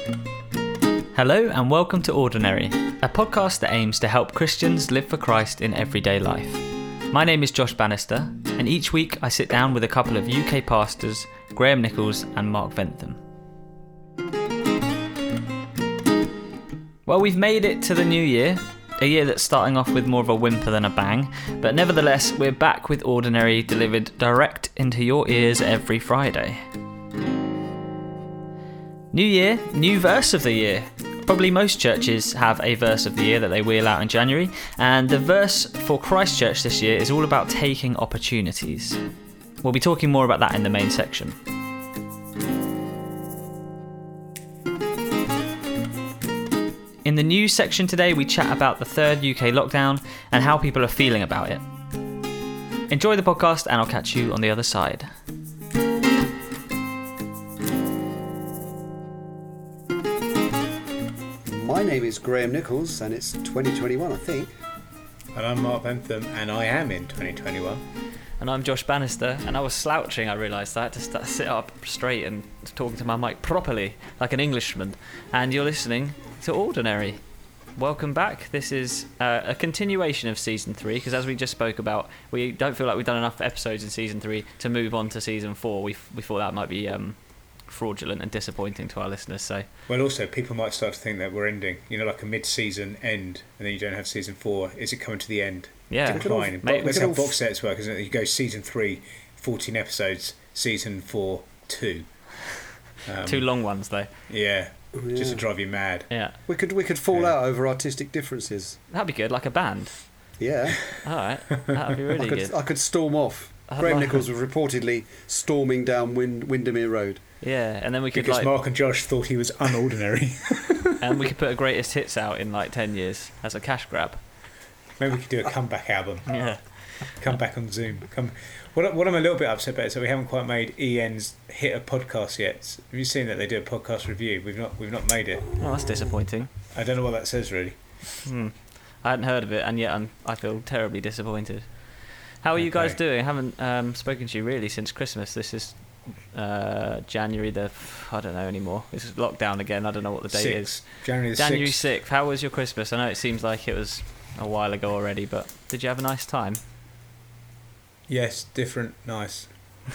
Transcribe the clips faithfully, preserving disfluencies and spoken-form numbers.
Hello and welcome to Ordinary, a podcast that aims to help Christians live for Christ in everyday life. My name is Josh Bannister, and each week I sit down with a couple of U K pastors, Graham Nichols and Mark Ventham. Well, we've made it to the new year, a year that's starting off with more of a whimper than a bang, but nevertheless we're back with Ordinary delivered direct into your ears every Friday. New year, new verse of the year. Probably most churches have a verse of the year that they wheel out in January, and the verse for Christchurch this year is all about taking opportunities. We'll be talking more about that in the main section. In the news section today, we chat about the third U K lockdown and how people are feeling about it. Enjoy the podcast, and I'll catch you on the other side. My name is Graham Nichols, and it's twenty twenty-one, I think. And I'm Mark Ventham, and I am in twenty twenty-one. And I'm Josh Bannister, and I was slouching, I realised that, to st- sit up straight and talking to my mic properly, like an Englishman. And you're listening to Ordinary. Welcome back. This is uh, a continuation of Season three, because as we just spoke about, we don't feel like we've done enough episodes in Season three to move on to Season four. We, f- we thought that might be um, fraudulent and disappointing to our listeners. So, well, also, people might start to think that we're ending, you know, like a mid-season end, and then you don't have Season four. Is it coming to the end? Yeah. Decline. Mate, That's how f- box sets work, isn't it? You go Season three, fourteen episodes, Season four, two. Um, Two long ones, though. Yeah. Oh, yeah. Just to drive you mad. Yeah. We could we could fall Yeah. out over artistic differences. That'd be good, like a band. Yeah, All right. That'd be really I could good. I could storm off. I'd Graham like- Nichols was reportedly storming down Wind- Windermere Road. Yeah, and then we could Because like, Mark and Josh thought he was unordinary. and we could put a greatest hits out in like ten years as a cash grab. Maybe we could do a comeback album. Yeah. Come back on Zoom. Come. What, what I'm a little bit upset about is that we haven't quite made E N's hit a podcast yet. Have you seen that they do a podcast review? We've not. We've not made it. Well, that's disappointing. I don't know what that says really. Hmm. I hadn't heard of it, and yet I'm, I feel terribly disappointed. How are you guys Okay. doing? I haven't um, spoken to you really since Christmas. This is uh, January the... I don't know anymore. This is lockdown again. I don't know what the date Sixth. is. January the January sixth. sixth. How was your Christmas? I know it seems like it was a while ago already, but did you have a nice time? Yes, different, nice.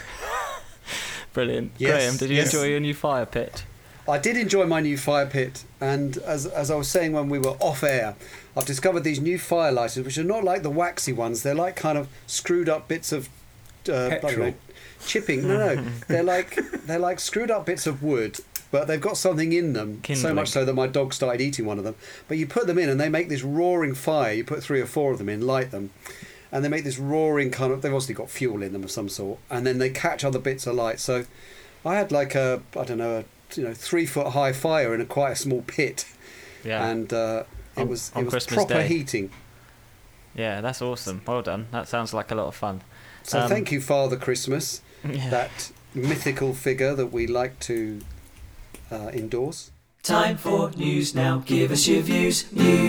Brilliant. Yes, Graham, did you yes. enjoy your new fire pit? I did enjoy my new fire pit, and as as I was saying when we were off air, I've discovered these new fire lighters, which are not like the waxy ones. They're like kind of screwed up bits of uh, I don't Petrol. know, chipping. No, no, they're like they're like screwed up bits of wood, but they've got something in them. So Kindling. much so that my dog started eating one of them. But you put them in, and they make this roaring fire. You put three or four of them in, light them, and they make this roaring kind of. They've obviously got fuel in them of some sort, and then they catch other bits of light. So I had like a I don't know a you know three foot high fire in a quite a small pit, Yeah. and uh, it On- was on it was Christmas proper Day. heating. Yeah, that's awesome. Well done. That sounds like a lot of fun. So Um, thank you, Father Christmas, Yeah. that mythical figure that we like to uh, endorse. Time for news now. Give us your views.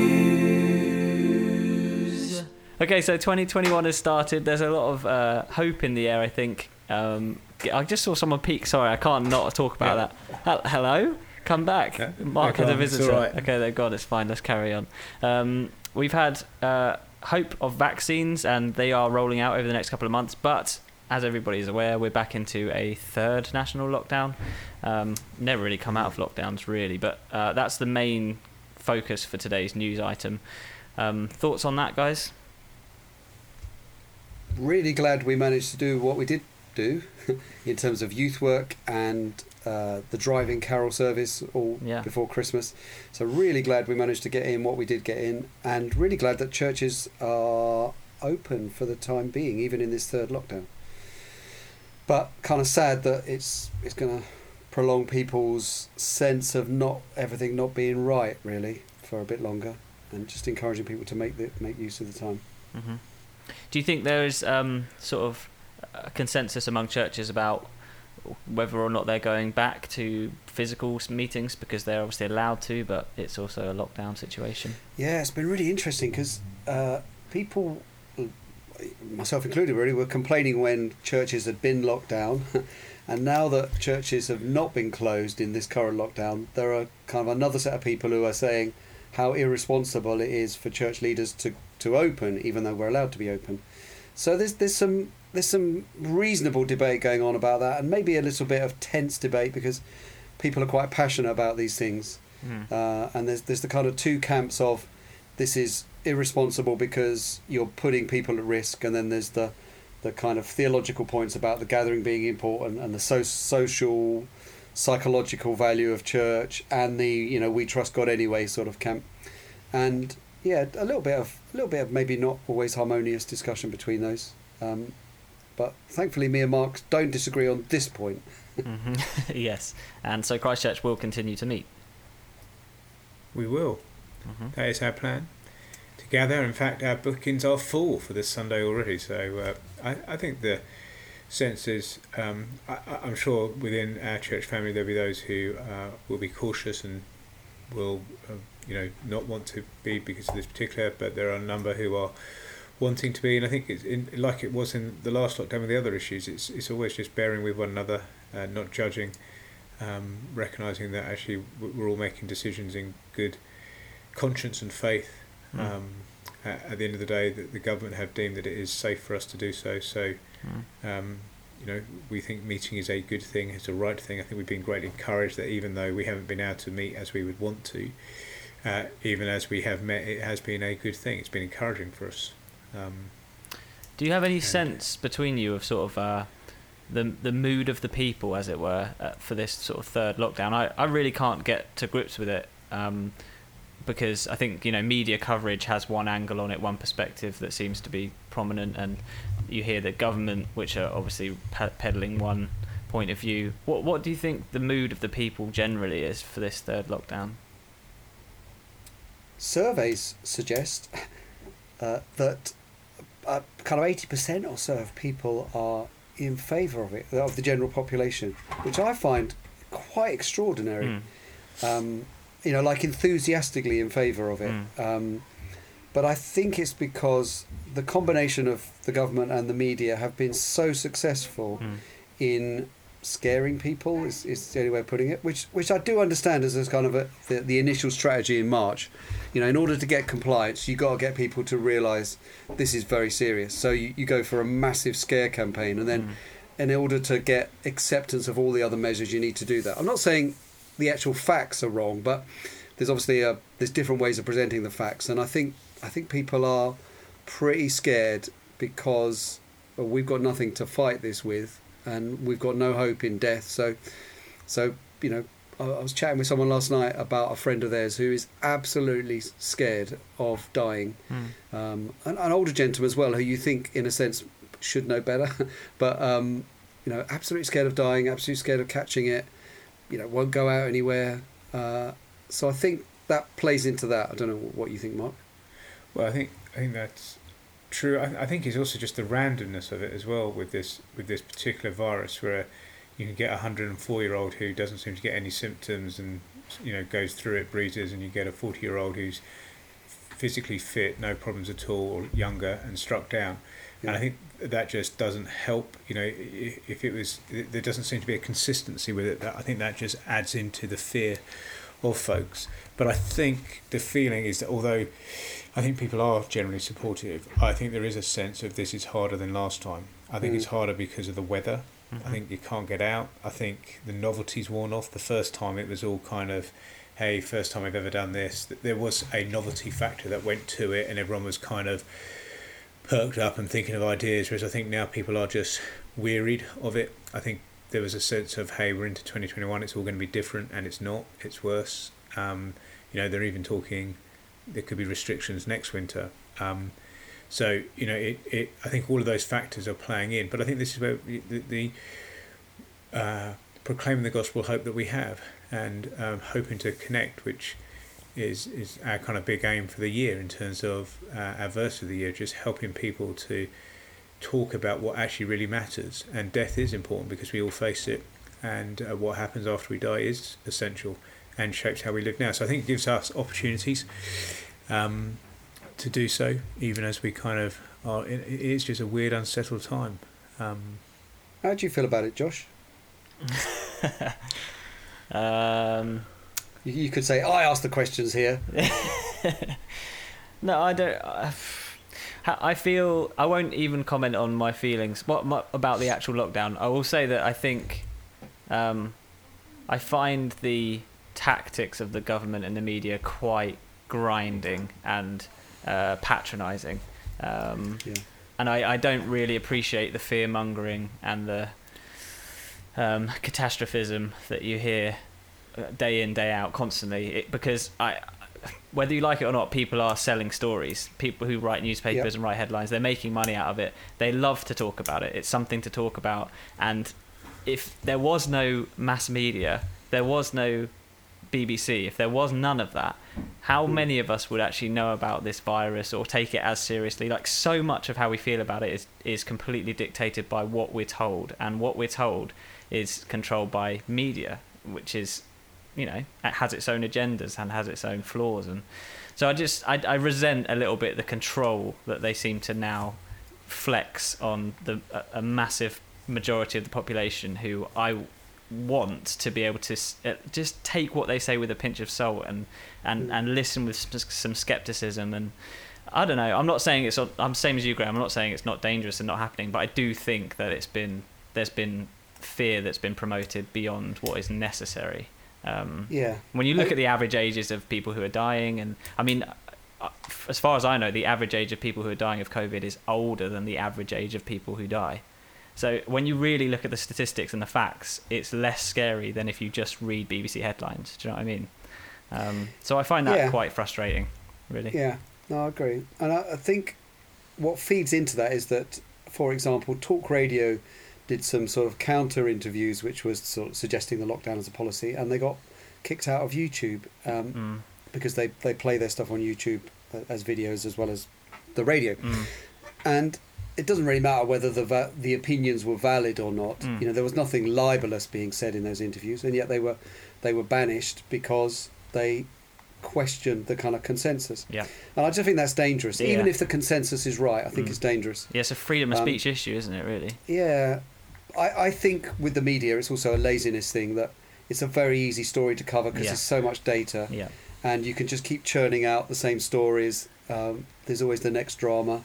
News. Okay, so twenty twenty-one has started. There's a lot of uh, hope in the air, I think. Um, I just saw someone peek. Sorry, I can't not talk about Yeah. that. Hel- Hello? Come back. Yeah. Mark They're has a gone. It's visitor. all right. Okay, they're gone. It's fine. Let's carry on. Um, we've had uh, hope of vaccines, and they are rolling out over the next couple of months. But as everybody is aware, we're back into a third national lockdown. Um, never really come out of lockdowns, really. But uh, that's the main focus for today's news item. Um, thoughts on that, guys? Really glad we managed to do what we did do in terms of youth work and uh, the driving carol service all Yeah. before Christmas. So really glad we managed to get in what we did get in, and really glad that churches are open for the time being, even in this third lockdown. But kind of sad that it's it's going to prolong people's sense of not everything not being right really for a bit longer, and just encouraging people to make the, make use of the time. Mm-hmm. Do you think there is um, sort of a consensus among churches about whether or not they're going back to physical s- meetings, because they're obviously allowed to, but it's also a lockdown situation? Yeah, it's been really interesting because uh, people myself included really, were complaining when churches had been locked down. And now that churches have not been closed in this current lockdown, there are kind of another set of people who are saying how irresponsible it is for church leaders to, to open, even though we're allowed to be open. So there's there's some there's some reasonable debate going on about that, and maybe a little bit of tense debate because people are quite passionate about these things. Mm. Uh, and there's there's the kind of two camps of this is irresponsible because you're putting people at risk, and then there's the the kind of theological points about the gathering being important and the so- social, psychological value of church and the, you know, we trust God anyway sort of camp. And yeah, a little bit of a little bit of maybe not always harmonious discussion between those. Um, but thankfully me and Mark don't disagree on this point. Mm-hmm. Yes. And so Christchurch will continue to meet. We will. Mm-hmm. That is our plan. To gather. In fact, our bookings are full for this Sunday already. So uh, I, I think the sense is, um, I, I'm sure within our church family there'll be those who uh, will be cautious and will, uh, you know, not want to be because of this particular. But there are a number who are wanting to be, and I think it's in, like it was in the last lockdown with the other issues. It's it's always just bearing with one another, uh, not judging, um, recognising that actually we're all making decisions in good conscience and faith. Mm. Um, at, at the end of the day, that the government have deemed that it is safe for us to do so. So, mm. um, you know, we think meeting is a good thing, it's a right thing. I think we've been greatly encouraged that even though we haven't been able to meet as we would want to, uh, even as we have met, it has been a good thing. It's been encouraging for us. Um, Do you have any sense between you of sort of uh, the the mood of the people, as it were, uh, for this sort of third lockdown? I, I really can't get to grips with it. Um, because I think, you know, media coverage has one angle on it, one perspective that seems to be prominent, and you hear the government, which are obviously pe- peddling one point of view. What what do you think the mood of the people generally is for this third lockdown? Surveys suggest uh, that uh, kind of eighty percent or so of people are in favour of it, of the general population, which I find quite extraordinary. Mm. Um, you know, like enthusiastically in favour of it. Mm. Um, but I think it's because the combination of the government and the media have been so successful mm. in scaring people, is, is the only way of putting it, which which I do understand as, as kind of a, the, the initial strategy in March. You know, in order to get compliance, you got to get people to realise this is very serious. So you, you go for a massive scare campaign, and then mm. in order to get acceptance of all the other measures, you need to do that. I'm not saying the actual facts are wrong, but there's obviously a, there's different ways of presenting the facts, and I think I think people are pretty scared because well, we've got nothing to fight this with, and we've got no hope in death. So, so you know, I, I was chatting with someone last night about a friend of theirs who is absolutely scared of dying, mm. um, an, an older gentleman as well, who you think in a sense should know better, but um, you know, absolutely scared of dying, absolutely scared of catching it. You know, won't go out anywhere. Uh, so I think that plays into that. I don't know what you think, Mark. Well, I think I think that's true. I, I think it's also just the randomness of it as well with this with this particular virus, where you can get a hundred and four year old who doesn't seem to get any symptoms and, you know, goes through it, breezes, and you get a forty year old who's physically fit, no problems at all, or younger and struck down. Yeah. And I think that just doesn't help. You know, if it was, there doesn't seem to be a consistency with it. That I think that just adds into the fear of folks. But I think the feeling is that although I think people are generally supportive, I think there is a sense of this is harder than last time. I think mm. it's harder because of the weather. Mm-hmm. I think you can't get out. I think the novelty's worn off. The first time it was all kind of, hey, first time I've ever done this. There was a novelty factor that went to it, and everyone was kind of perked up and thinking of ideas, whereas I think now people are just wearied of it. I think there was a sense of, hey, we're into twenty twenty-one, it's all going to be different, and it's not, it's worse. Um, you know, they're even talking there could be restrictions next winter. Um, so, you know, it, it. I think all of those factors are playing in, but I think this is where the, the uh, proclaiming the gospel hope that we have, and um, hoping to connect, which is is our kind of big aim for the year in terms of uh, our verse of the year, just helping people to talk about what actually really matters. And death is important because we all face it, and uh, what happens after we die is essential and shapes how we live now. So I think it gives us opportunities um, to do so, even as we kind of are it, it is just a weird, unsettled time. Um, How do you feel about it, Josh? um, You, you could say, I asked the questions here. no, I don't. I, I feel I won't even comment on my feelings. What my, about the actual lockdown? I will say that I think um, I find the tactics of the government and the media quite grinding and uh, patronising. Um, Yeah. And I, I don't really appreciate the fear mongering and the um, catastrophism that you hear day in, day out, constantly. It, because I, whether you like it or not, people are selling stories. People who write newspapers Yep. and write headlines, they're making money out of it. They love to talk about it. It's something to talk about. And if there was no mass media, there was no B B C, if there was none of that, how many of us would actually know about this virus or take it as seriously? Like, so much of how we feel about it is, is completely dictated by what we're told, and what we're told is controlled by media, which is, you know, it has its own agendas and has its own flaws. And so I just, I, I resent a little bit the control that they seem to now flex on the a, a massive majority of the population, who I want to be able to s- uh, just take what they say with a pinch of salt and and and listen with some, some skepticism. And I don't know, I'm not saying it's, I'm same as you, Graham, I'm not saying it's not dangerous and not happening, but I do think that it's been, there's been fear that's been promoted beyond what is necessary. Um, Yeah. when you look I- at the average ages of people who are dying, and I mean, uh, as far as I know, the average age of people who are dying of COVID is older than the average age of people who die. So when you really look at the statistics and the facts, it's less scary than if you just read B B C headlines. Do you know what I mean? Um, so I find that Yeah. quite frustrating, really. Yeah, no, I agree. And I, I think what feeds into that is that, for example, Talk Radio did some sort of counter interviews, which was sort of suggesting the lockdown as a policy, and they got kicked out of YouTube um, Mm, because they, they play their stuff on YouTube uh, as videos as well as the radio. mm, And it doesn't really matter whether the va- the opinions were valid or not. Mm. You know, there was nothing libelous being said in those interviews, and yet they were they were banished because they questioned the kind of consensus. yeah. And I just think that's dangerous. Yeah. Even if the consensus is right, I think Mm. it's dangerous. Yeah, it's a freedom of Um, speech issue, isn't it, really? Yeah, I, I think with the media, it's also a laziness thing, that it's a very easy story to cover because Yeah. there's so much data, Yeah. and you can just keep churning out the same stories. Um, there's always the next drama.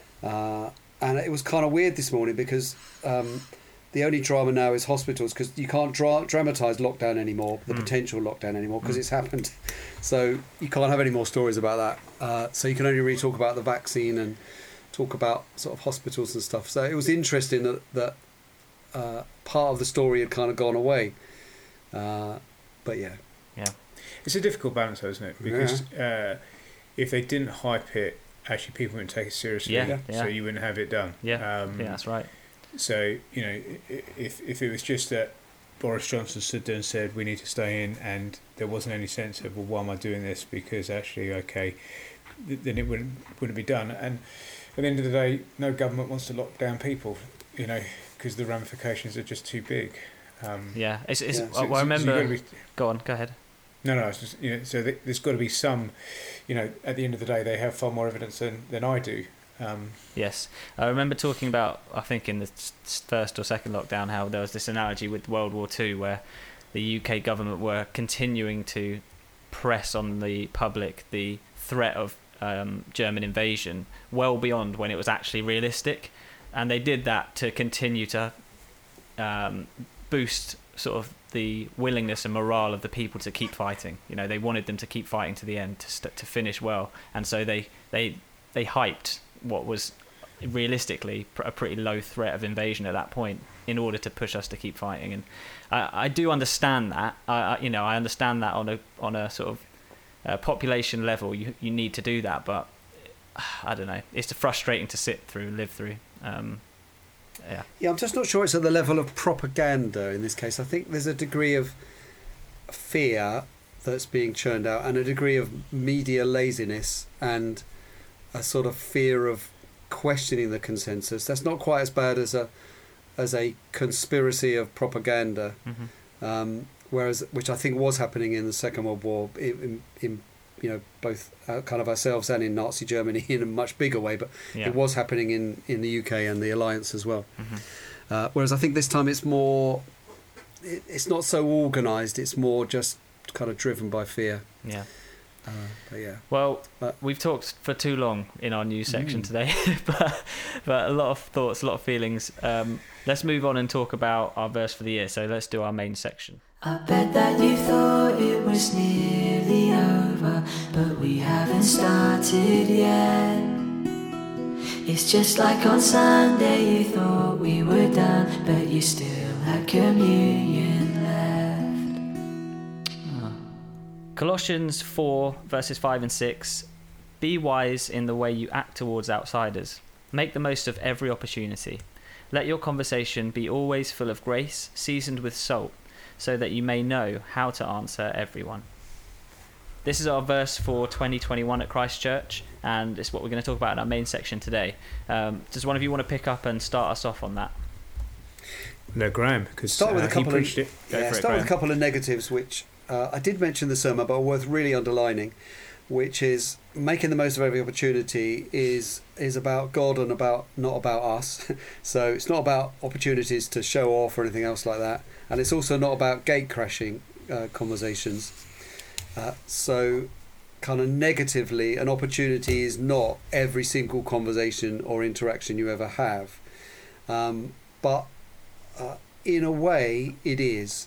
Uh, and it was kind of weird this morning because um, the only drama now is hospitals, because you can't dra- dramatise lockdown anymore, the Mm. potential lockdown anymore, because Mm. it's happened. So you can't have any more stories about that. Uh, so you can only really talk about the vaccine and talk about sort of hospitals and stuff. So it was interesting that, that uh, part of the story had kind of gone away. Uh, but yeah. It's a difficult balance, though, isn't it? Because uh, if they didn't hype it, actually people wouldn't take it seriously. Yeah, So yeah. you wouldn't have it done. Yeah, Um, yeah, that's right. So, you know, i- if if it was just that Boris Johnson stood there and said we need to stay in, and there wasn't any sense of, well, why am I doing this? Because actually, okay, th- then it wouldn't wouldn't be done. And at the end of the day, no government wants to lock down people, you know, because the ramifications are just too big. Um, Yeah, it's, it's, Yeah. well, I you've remember... gotta be- Go on, go ahead. no, no, it's just, you know, so th- there's got to be some, you know, at the end of the day, they have far more evidence than, than I do. Um, Yes, I remember talking about, I think in the s- s- first or second lockdown, how there was this analogy with World War Two, where the U K government were continuing to press on the public the threat of um, German invasion well beyond when it was actually realistic, and they did that to continue to um, boost sort of the willingness and morale of the people to keep fighting. You know, they wanted them to keep fighting to the end, to st- to finish well, and so they they they hyped what was realistically pr- a pretty low threat of invasion at that point in order to push us to keep fighting. And I, I do understand that. I, I you know I understand that on a on a sort of uh, population level, you you need to do that, but I don't know. It's frustrating to sit through, live through. Um, yeah. Yeah, I'm just not sure it's at the level of propaganda in this case. I think there's a degree of fear that's being churned out, and a degree of media laziness, and a sort of fear of questioning the consensus. That's not quite as bad as a as a conspiracy of propaganda, Mm-hmm. um, whereas which I think was happening in the Second World War in, in you know, both uh, kind of ourselves and in Nazi Germany in a much bigger way, but Yeah. it was happening in, in the U K and the Alliance as well. Mhm. Uh, whereas I think this time it's more, it, it's not so organised, it's more just kind of driven by fear. Yeah. Uh, but yeah. Well, But- we've talked for too long in our news section Mm. today, but but a lot of thoughts, a lot of feelings. Um, let's move on and talk about our verse for the year. So let's do our main section. I bet that you thought it was nearly over, but we haven't started yet. It's just like on Sunday you thought we were done, but you still had communion left. Colossians four, verses five and six. Be wise in the way you act towards outsiders. Make the most of every opportunity. Let your conversation be always full of grace, seasoned with salt, so that you may know how to answer everyone. This is our verse for twenty twenty-one at Christ Church, and it's what we're going to talk about in our main section today. Um, does one of you want to pick up and start us off on that? No, Graham, because Start with uh, a couple he preached of, it. Go yeah, for it, start with a Graham. couple of negatives, which uh, I did mention in the sermon, but are worth really underlining, which is making the most of every opportunity is is about God and about not about us. So it's not about opportunities to show off or anything else like that, and it's also not about gate crashing uh, conversations. Uh, so kind of negatively, an opportunity is not every single conversation or interaction you ever have, um, but uh, in a way it is.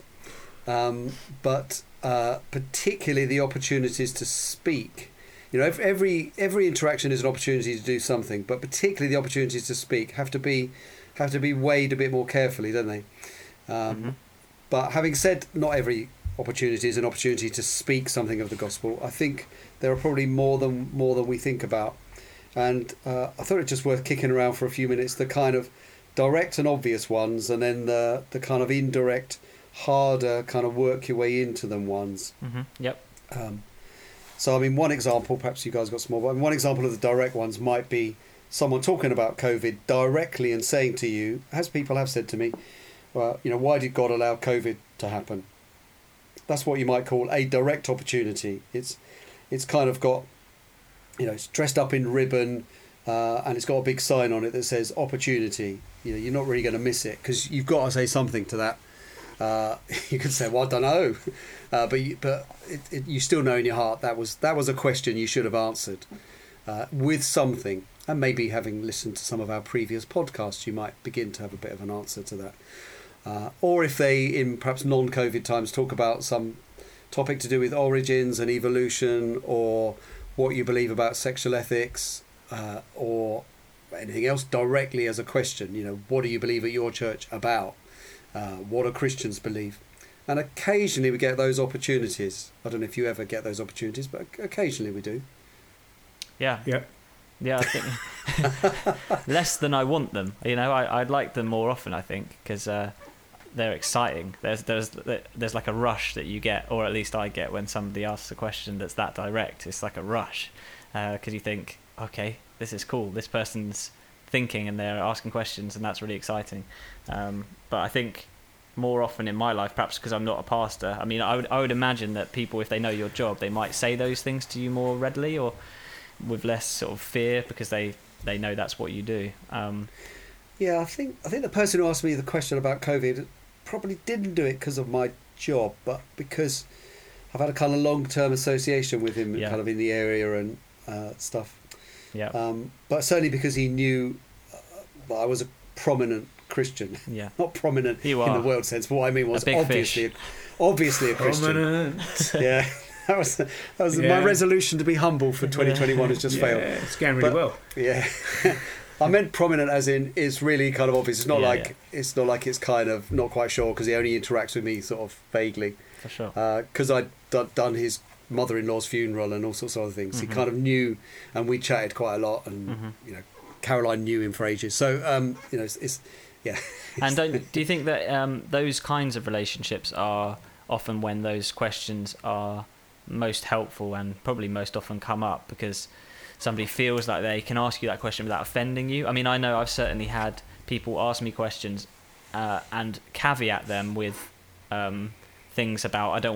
Um, but uh, particularly the opportunities to speak. You know, every, every every interaction is an opportunity to do something, but particularly the opportunities to speak have to be have to be weighed a bit more carefully, don't they? Um, Mhm. But having said not every opportunity is an opportunity to speak something of the gospel, I think there are probably more than more than we think about. And uh, I thought it just worth kicking around for a few minutes the kind of direct and obvious ones, and then the the kind of indirect, harder kind of work your way into them ones. Mm-hmm. Yep. Um, so I mean, one example, perhaps you guys got some more, but one example of the direct ones might be someone talking about COVID directly and saying to you, as people have said to me, well, you know, why did God allow COVID to happen? That's what you might call a direct opportunity. It's it's kind of got, you know, it's dressed up in ribbon, uh, and it's got a big sign on it that says opportunity. You know, you're not really going to miss it because you've got to say something to that. Uh, you could say, well, I don't know, uh, but you, but it, it, you still know in your heart that was that was a question you should have answered uh, with something. And maybe having listened to some of our previous podcasts, you might begin to have a bit of an answer to that. Uh, or if they, in perhaps non-COVID times, talk about some topic to do with origins and evolution, or what you believe about sexual ethics, uh, or anything else directly as a question. You know, what do you believe at your church about? Uh, what do Christians believe? And occasionally we get those opportunities. I don't know if you ever get those opportunities, but occasionally we do. Yeah. Yeah. Yeah, I think less than I want them. You know, I, I'd like them more often, I think, because uh, they're exciting. There's there's there's like a rush that you get, or at least I get, when somebody asks a question that's that direct. It's like a rush, because uh, you think, okay, this is cool. This person's thinking and they're asking questions, and that's really exciting. Um, but I think more often in my life, perhaps because I'm not a pastor, I mean, I would I would imagine that people, if they know your job, they might say those things to you more readily, or with less sort of fear, because they, they know that's what you do. Um, Yeah, I think I think the person who asked me the question about COVID probably didn't do it because of my job, but because I've had a kind of long-term association with him, Yeah. kind of in the area and uh, stuff. yeah, Um, but certainly because he knew uh, that I was a prominent Christian, yeah. not prominent You in are. the world sense. But what I mean was A big obviously, fish. obviously a Christian. Prominent. Yeah, that was that was Yeah. my resolution to be humble for twenty twenty-one has just yeah, failed. it's going really But- well. Yeah, I meant prominent as in it's really kind of obvious. It's not Yeah, like yeah. it's not like it's kind of not quite sure because he only interacts with me sort of vaguely. For sure. Because I'd d- done his mother-in-law's funeral and all sorts of other things. Mhm. He kind of knew, and we chatted quite a lot. And Mhm. you know, Caroline knew him for ages. So um, you know, it's, it's yeah. And don't do you think that um, those kinds of relationships are often when those questions are most helpful and probably most often come up because somebody feels like they can ask you that question without offending you? I mean, I know I've certainly had people ask me questions uh, and caveat them with um, things about I don't want to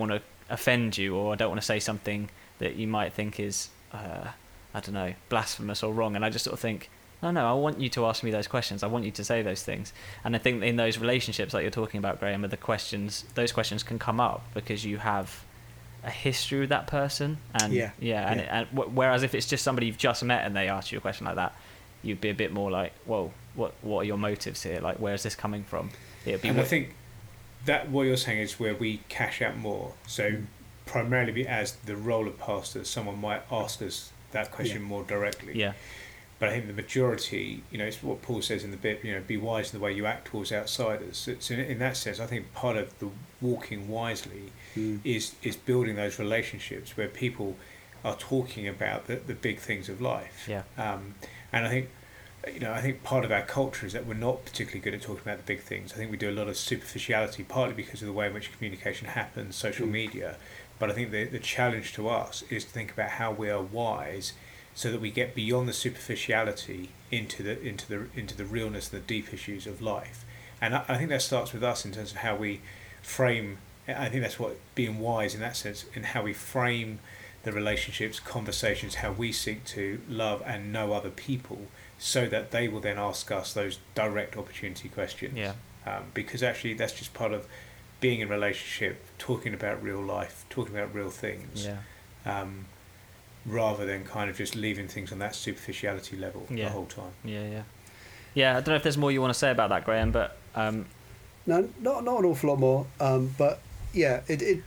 offend you, or I don't want to say something that you might think is, uh, I don't know, blasphemous or wrong. And I just sort of think, no, no, I want you to ask me those questions. I want you to say those things. And I think in those relationships like you're talking about, Graham, where the questions, those questions can come up because you have a history with that person. And Yeah. yeah, and, Yeah. It, and w- whereas if it's just somebody you've just met and they ask you a question like that, you'd be a bit more like, whoa, what what are your motives here? Like, where is this coming from? It'd be And what- I think that what you're saying is where we cash out more. So primarily be as the role of pastor, someone might ask us that question Yeah. more directly. yeah, But I think the majority, you know, it's what Paul says in the bit, you know, be wise in the way you act towards outsiders. So, so in, in that sense, I think part of the walking wisely Mm. is is building those relationships where people are talking about the, the big things of life. yeah, Um, and I think, you know, I think part of our culture is that we're not particularly good at talking about the big things. I think we do a lot of superficiality, partly because of the way in which communication happens, social Mm. media. But I think the, the challenge to us is to think about how we are wise so that we get beyond the superficiality into the into the into the realness, the deep issues of life. And I, I think that starts with us in terms of how we frame. I think that's what being wise in that sense, in how we frame the relationships, conversations, how we seek to love and know other people, so that they will then ask us those direct opportunity questions. yeah, Um, because actually, that's just part of being in a relationship, talking about real life, talking about real things. yeah. Um, rather than kind of just leaving things on that superficiality level Yeah. the whole time. Yeah, yeah. Yeah, I don't know if there's more you want to say about that, Graham, but um, No, not not an awful lot more. Um, but yeah, it, it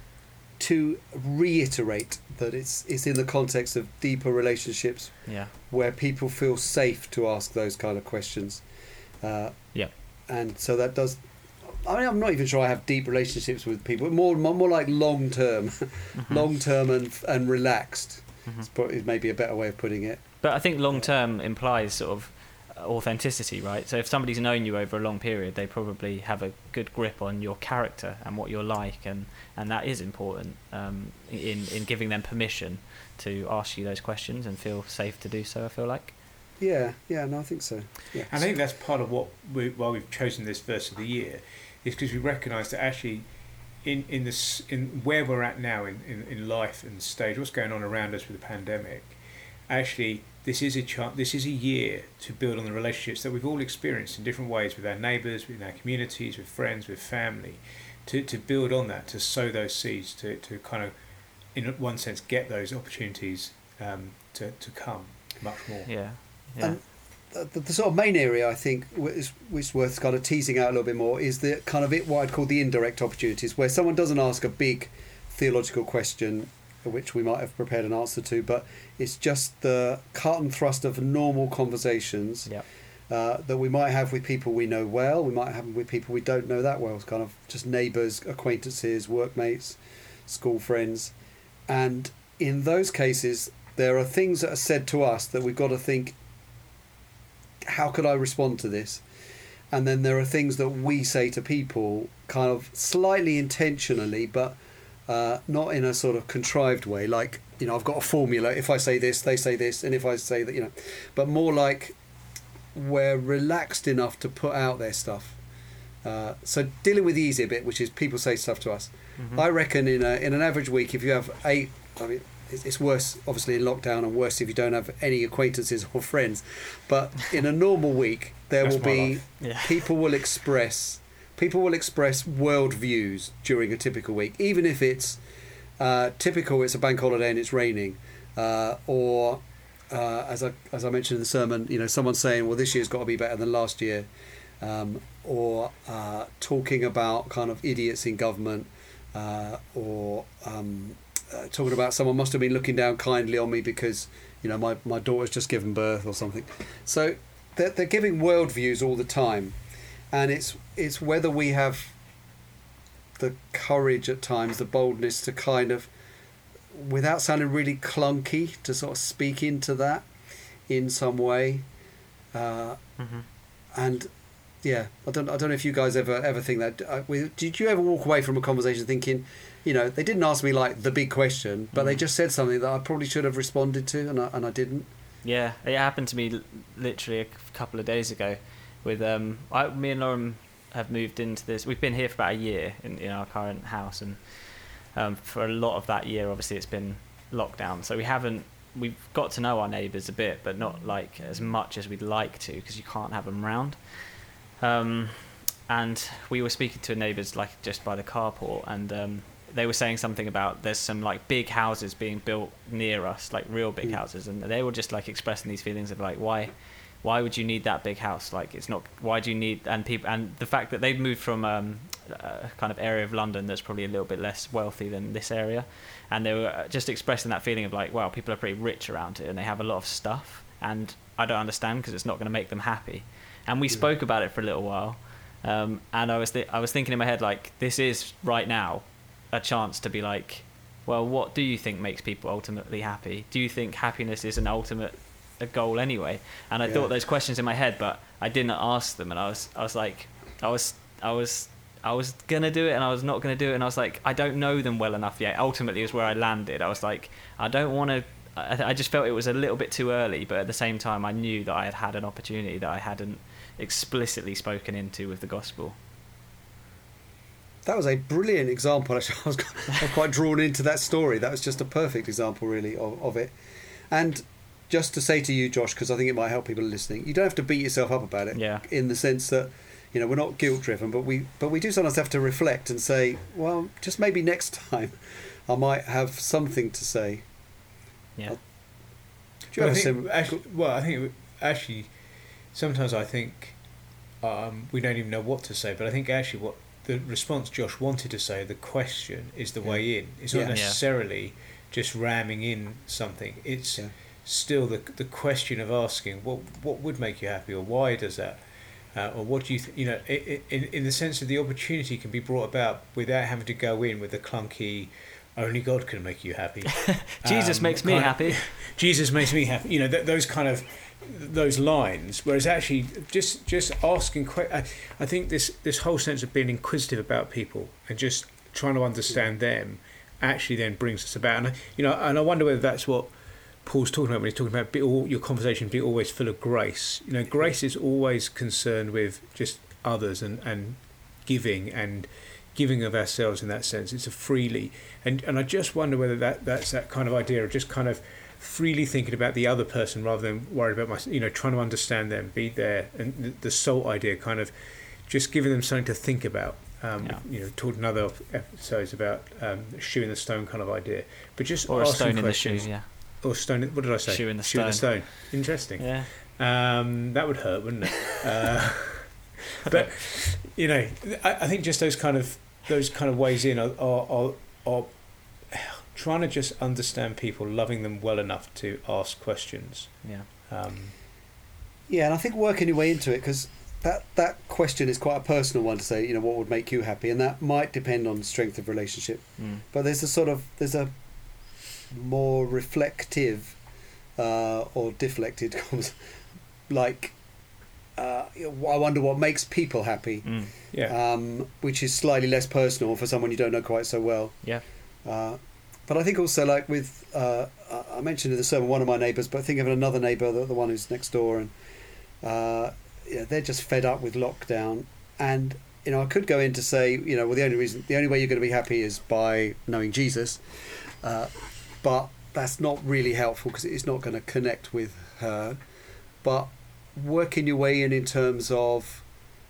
to reiterate that it's it's in the context of deeper relationships yeah, where people feel safe to ask those kind of questions. Uh, Yeah. And so that does. I mean, I'm not even sure I have deep relationships with people. More more, more like long term, Mhm. long term and and relaxed. Mhm. It's probably maybe a better way of putting it. But I think long term implies sort of authenticity, right? So if somebody's known you over a long period, they probably have a good grip on your character and what you're like, and, and that is important um, in in giving them permission to ask you those questions and feel safe to do so. I feel like. Yeah, yeah, no, I think so. Yeah. And I think that's part of what we, why we've chosen this verse of the year, is because we recognise that actually, in in this in where we're at now in, in, in life and stage, what's going on around us with the pandemic, actually this is a chance, this is a year to build on the relationships that we've all experienced in different ways with our neighbours, with our communities, with friends, with family, to to build on that, to sow those seeds, to to kind of, in one sense, get those opportunities um, to to come much more. Yeah. Yeah. And the, the sort of main area I think which, which is worth kind of teasing out a little bit more is the kind of it what I'd call the indirect opportunities, where someone doesn't ask a big theological question which we might have prepared an answer to, but it's just the cut and thrust of normal conversations Yeah. uh, that we might have with people we know well, we might have with people we don't know that well. It's kind of just neighbours, acquaintances, workmates, school friends. And in those cases, there are things that are said to us that we've got to think, how could I respond to this? And then there are things that we say to people kind of slightly intentionally, but uh, not in a sort of contrived way. Like, you know, I've got a formula. If I say this, they say this. And if I say that, you know, but more like we're relaxed enough to put out their stuff. Uh, so dealing with the easier bit, which is people say stuff to us. Mhm. I reckon in a, in an average week, if you have eight, I mean, it's it's worse obviously in lockdown and worse if you don't have any acquaintances or friends, but in a normal week there That's will my be life. Yeah. people will express people will express world views during a typical week, even if it's uh, typical it's a bank holiday and it's raining, uh, or uh, as I as I mentioned in the sermon, you know, someone saying, well, this year's got to be better than last year, um, or uh, talking about kind of idiots in government, uh, or um, Uh, talking about someone must have been looking down kindly on me because, you know, my, my daughter's just given birth or something. So they're, they're giving worldviews all the time, and it's it's whether we have the courage at times, the boldness to kind of, without sounding really clunky, to sort of speak into that in some way. Uh, Mhm. and yeah, I don't I don't know if you guys ever ever think that. Uh, we, did you ever walk away from a conversation thinking, you know, they didn't ask me like the big question, but they Mm. just said something that I probably should have responded to, and I and I didn't. Yeah, it happened to me l- literally a c- couple of days ago. With um, I, me and Lauren have moved into this. We've been here for about a year in, in our current house, and Um, for a lot of that year, obviously, it's been lockdown, so we haven't. We've got to know our neighbours a bit, but not like as much as we'd like to, because you can't have them round. Um, and we were speaking to neighbours like just by the carport, and um, they were saying something about there's some like big houses being built near us, like real big mm. houses, and they were just like expressing these feelings of like, why, why would you need that big house? Like, it's not. Why do you need? And people, and the fact that they've moved from um, a kind of area of London that's probably a little bit less wealthy than this area. And they were just expressing that feeling of like, wow, people are pretty rich around here and they have a lot of stuff. And I don't understand because it's not going to make them happy. And we yeah. spoke about it for a little while. Um, and I was th- I was thinking in my head, like, this is right now a chance to be like, well, what do you think makes people ultimately happy? Do you think happiness is an ultimate a goal anyway? And I yeah. thought those questions in my head, but I didn't ask them. And I was I was like, I was I was... I was going to do it and I was not going to do it, and I was like, I don't know them well enough yet. Ultimately is where I landed. I was like, I don't want to, I, I just felt it was a little bit too early, but at the same time I knew that I had had an opportunity that I hadn't explicitly spoken into with the gospel. That was a brilliant example. Actually, I was, I was quite drawn into that story. That was just a perfect example really of, of it. And just to say to you, Josh, because I think it might help people listening, you don't have to beat yourself up about it. Yeah. In the sense that, you know, we're not guilt driven, but we but we do sometimes have to reflect and say, well, just maybe next time I might have something to say. Yeah. I'll, do you well, have I think, some, actually, well, I think actually sometimes I think um, we don't even know what to say, but I think actually what the response Josh wanted to say, the question, is the yeah. way in. It's not yeah. necessarily yeah. just ramming in something. It's yeah. still the the question of asking, what what would make you happy, or why does that? Uh, or what do you th- you know it, it, in in the sense that the opportunity can be brought about without having to go in with the clunky only God can make you happy. Jesus um, makes me happy. Jesus makes me happy. You know th- those kind of those lines. Whereas actually just just asking que- I, I think this this whole sense of being inquisitive about people and just trying to understand them actually then brings us about. And I, you know and I wonder whether that's what Paul's talking about when he's talking about be all, your conversation be always full of grace. You know, grace is always concerned with just others and, and giving and giving of ourselves in that sense. It's a freely. And and I just wonder whether that, that's that kind of idea of just kind of freely thinking about the other person rather than worried about my, you know, trying to understand them, be there. And the, the salt idea, kind of just giving them something to think about. Um, yeah. You know, talked in other episodes about um, shoe in the stone kind of idea. But just or a asking stone in the questions. shoe, yeah. Or stone. What did I say? Shoe in the Shoe stone. in the stone. Interesting. Yeah. Um, that would hurt, wouldn't it? Uh, but you know, I, I think just those kind of those kind of ways in are, are are are trying to just understand people, loving them well enough to ask questions. Yeah. Um, yeah, and I think working your way into it, because that that question is quite a personal one to say. You know, what would make you happy, and that might depend on strength of relationship. Mm. But there's a sort of there's a more reflective uh, or deflected like uh, I wonder what makes people happy. Mm. Yeah. Um, which is slightly less personal for someone you don't know quite so well. Yeah. Uh, but I think also like with uh, I mentioned in the sermon one of my neighbours, but think of another neighbour, the, the one who's next door, and uh, yeah, they're just fed up with lockdown. And you know, I could go in to say, you know, well, the only reason, the only way you're going to be happy is by knowing Jesus. Uh, But that's not really helpful because it's not going to connect with her. But working your way in in terms of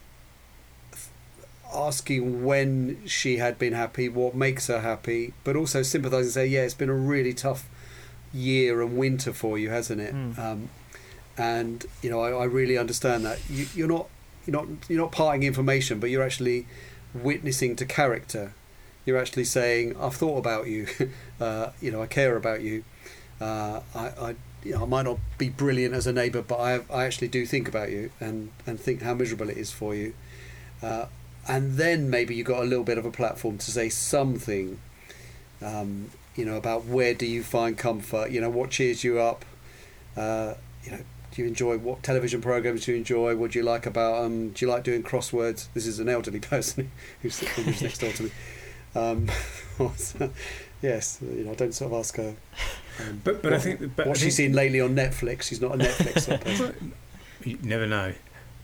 asking when she had been happy, what makes her happy, but also sympathising and say, yeah, it's been a really tough year and winter for you, hasn't it? Mm. Um, and you know, I, I really understand that. You, you're not you're not you're not parting information, but you're actually witnessing to character. You're actually saying, I've thought about you, uh, you know, I care about you. Uh, I, I, you know, I might not be brilliant as a neighbour, but I, I actually do think about you and, and think how miserable it is for you. Uh, and then maybe you got a little bit of a platform to say something, um, you know, about where do you find comfort? You know, what cheers you up? Uh, you know, do you enjoy what television programs do you enjoy? What do you like about them? Do you like doing crosswords? This is an elderly person who's, who's next door to me. Um, yes, you know, I don't sort of ask her. Um, but but what, I think but what I she's think, seen lately on Netflix. She's not a Netflix sort of person. You never know.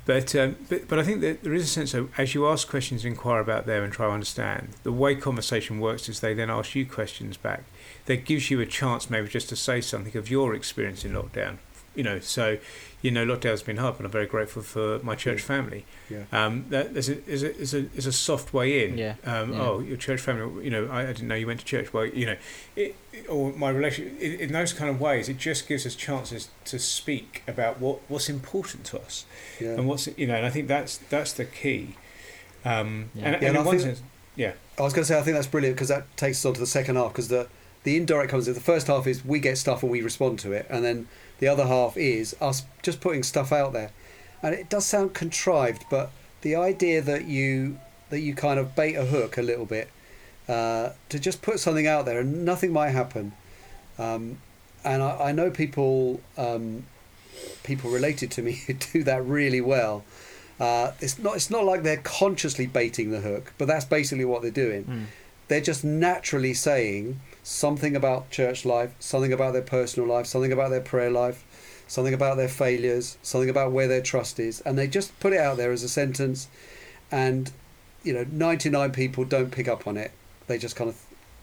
But, um, but but I think that there is a sense of, as you ask questions, inquire about them and try to understand, the way conversation works is they then ask you questions back. That gives you a chance maybe just to say something of your experience in lockdown. You know, so, you know, lockdown's been hard, but I'm very grateful for my church family. Yeah. Um, that there's a, is a, is a, is a soft way in. Yeah. Um, Yeah. Oh, your church family, you know, I, I didn't know you went to church. Well, you know, it, or my relationship, in, in those kind of ways, it just gives us chances to speak about what, what's important to us. Yeah. And what's, you know, and I think that's that's the key. Um, Yeah. And, Yeah, and and in I one think- sense, yeah. I was going to say, I think that's brilliant because that takes us on to the second half, because the, the indirect comments, the first half is we get stuff and we respond to it, and then the other half is us just putting stuff out there. And it does sound contrived, but the idea that you that you kind of bait a hook a little bit, uh, to just put something out there and nothing might happen. Um, and I, I know people um, people related to me who do that really well. Uh, it's not it's not like they're consciously baiting the hook, but that's basically what they're doing. Mm. They're just naturally saying something about church life, something about their personal life, something about their prayer life, something about their failures, something about where their trust is, and they just put it out there as a sentence, and you know, ninety-nine people don't pick up on it. They just kind of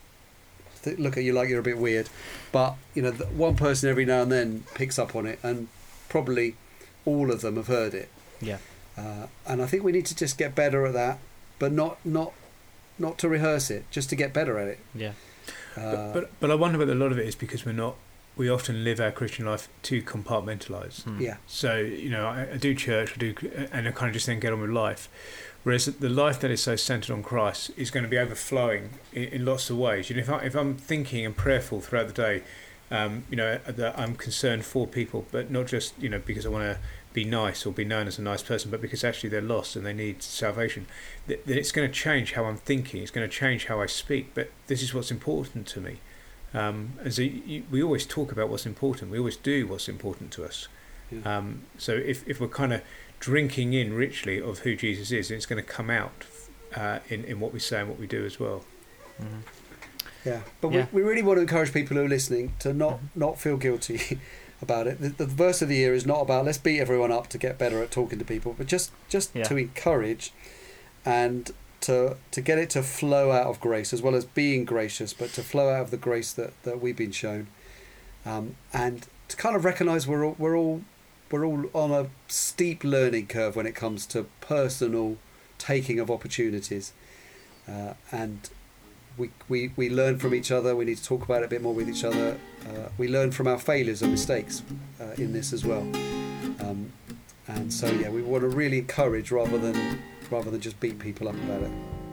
th- look at you like you're a bit weird, but you know, the one person every now and then picks up on it, and probably all of them have heard it. Yeah. Uh, and I think we need to just get better at that, but not not not to rehearse it, just to get better at it. Yeah. Uh, But, but but I wonder whether a lot of it is because we're not. We often live our Christian life too compartmentalised. Mm. yeah, So you know, I, I do church, I do, and I kind of just then get on with life. Whereas the life that is so centred on Christ is going to be overflowing in, in lots of ways. You know, if, I, if I'm thinking and prayerful throughout the day, um, you know, that I'm concerned for people, but not just you know because I want to be nice or be known as a nice person, but because actually they're lost and they need salvation, then it's going to change how I'm thinking. It's going to change how I speak. But this is what's important to me. Um, and so you, we always talk about what's important. We always do what's important to us. Yeah. Um, so if, if we're kind of drinking in richly of who Jesus is, it's going to come out uh, in, in what we say and what we do as well. Mhm. yeah. But Yeah. We, we really want to encourage people who are listening to not Mhm. not feel guilty about it. The, the verse of the year is not about let's beat everyone up to get better at talking to people, but just just Yeah. to encourage and to to get it to flow out of grace, as well as being gracious, but to flow out of the grace that, that we've been shown, um, and to kind of recognise we're all, we're all we're all on a steep learning curve when it comes to personal taking of opportunities, uh, and we, we we learn from each other. We need to talk about it a bit more with each other. Uh, we learn from our failures and mistakes uh, in this as well, um, and so yeah, we want to really encourage rather than rather than just beat people up about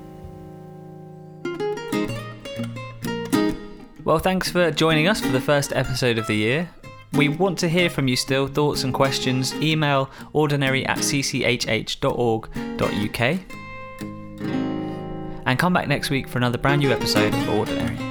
it. Well, thanks for joining us for the first episode of the year. We want to hear from you still, thoughts and questions. Email ordinary at c c h h dot org dot u k. And come back next week for another brand new episode of Ordinary.